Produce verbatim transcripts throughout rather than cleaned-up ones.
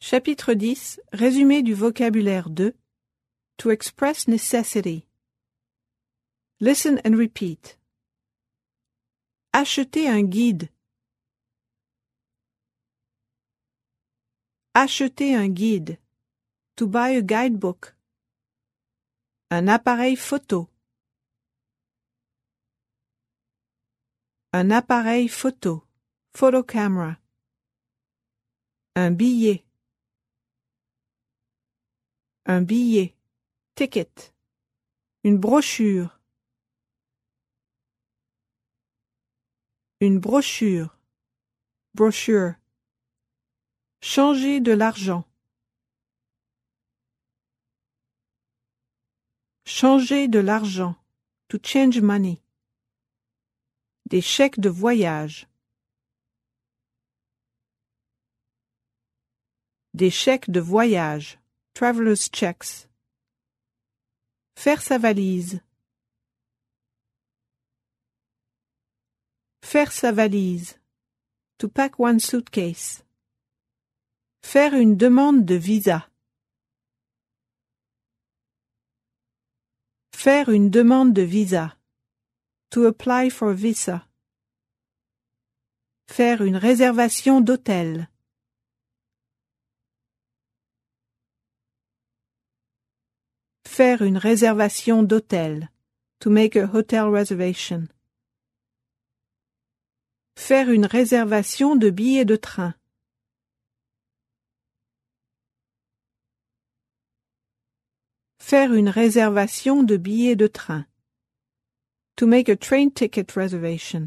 Chapitre dix. Résumé du vocabulaire de To express necessity. Listen and repeat. Acheter un guide. Acheter un guide. To buy a guidebook. Un appareil photo. Un appareil photo. Photo camera. Un billet. Un billet. Ticket. Une brochure. Une brochure. Brochure. Changer de l'argent. Changer de l'argent. To change money. Des chèques de voyage. Des chèques de voyage. Traveler's checks. Faire sa valise. Faire sa valise. To pack one's suitcase. Faire une demande de visa. Faire une demande de visa. To apply for a visa. Faire une réservation d'hôtel. Faire une réservation d'hôtel. To make a hotel reservation. Faire une réservation de billets de train. Faire une réservation de billets de train. To make a train ticket reservation.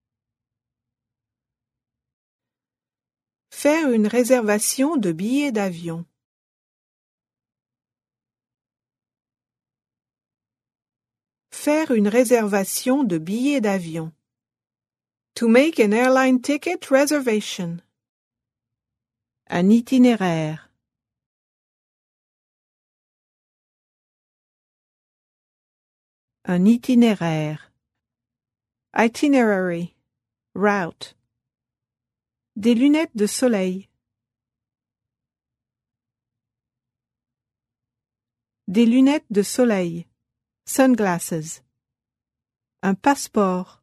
Faire une réservation de billets d'avion. Faire une réservation de billets d'avion. To make an airline ticket reservation. Un itinéraire. Un itinéraire. Itinerary. Route. Des lunettes de soleil. Des lunettes de soleil. Sunglasses. Un passeport.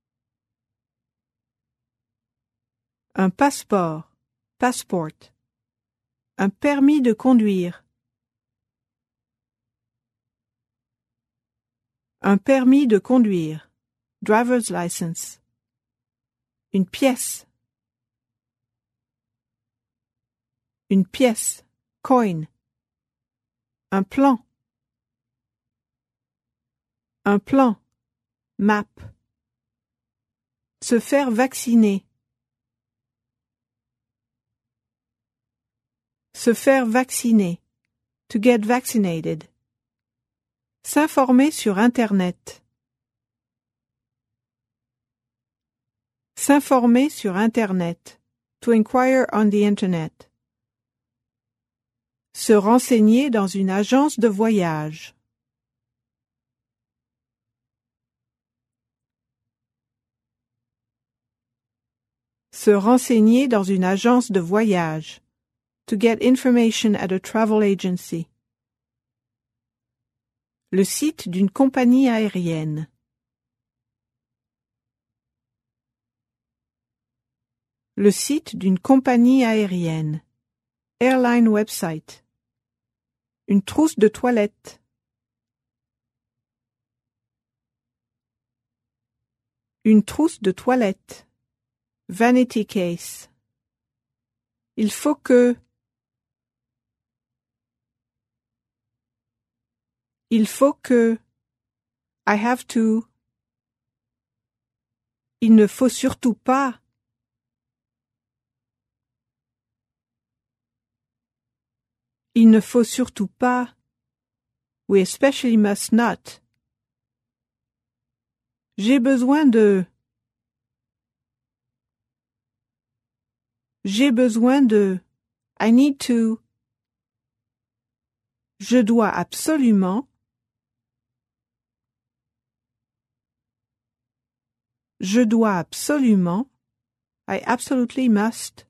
Un passeport. Passport. Un permis de conduire. Un permis de conduire. Driver's license. Une pièce. Une pièce. Coin. Un plan. Un plan. Map. Se faire vacciner. Se faire vacciner. To get vaccinated. S'informer sur Internet. S'informer sur Internet. To inquire on the Internet. Se renseigner dans une agence de voyage. Se renseigner dans une agence de voyage. To get information at a travel agency. Le site d'une compagnie aérienne. Le site d'une compagnie aérienne. Airline website. Une trousse de toilette. Une trousse de toilette. Vanity case. Il faut que. Il faut que. I have to. Il ne faut surtout pas. Il ne faut surtout pas. We especially must not. J'ai besoin de. J'ai besoin de. I need to. Je dois absolument. Je dois absolument. I absolutely must.